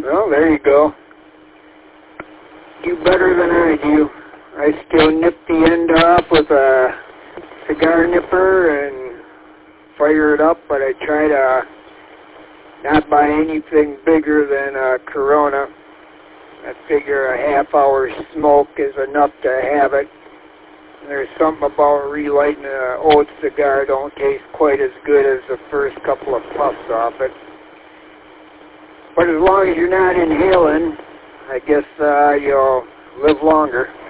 Well, there you go. Do better than I do. I still nip the end off with a cigar nipper and fire it up, but I try to not buy anything bigger than a Corona. I figure a half-hour smoke is enough to have it. There's something about relighting an old cigar don't taste quite as good as the first couple of puffs off it. But as long as you're not inhaling, I guess you'll live longer.